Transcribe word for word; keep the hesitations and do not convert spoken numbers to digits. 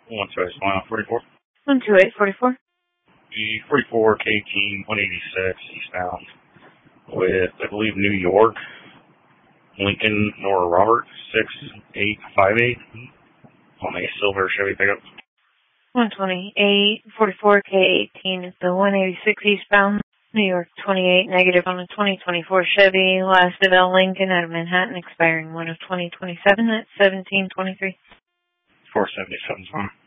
One choice, one forty-four. one two eight four four. The forty-four K T one eighty-six eastbound with, I believe, New York, Lincoln, Nora Robert, six eight five eight on a silver Chevy pickup. one twenty-eight forty-four K eighteen is the one eighty-six eastbound, New York twenty-eight negative on a twenty twenty-four Chevy, last of L Lincoln out of Manhattan, expiring one of twenty twenty-seven at seventeen twenty-three. four seventy-seven is fine.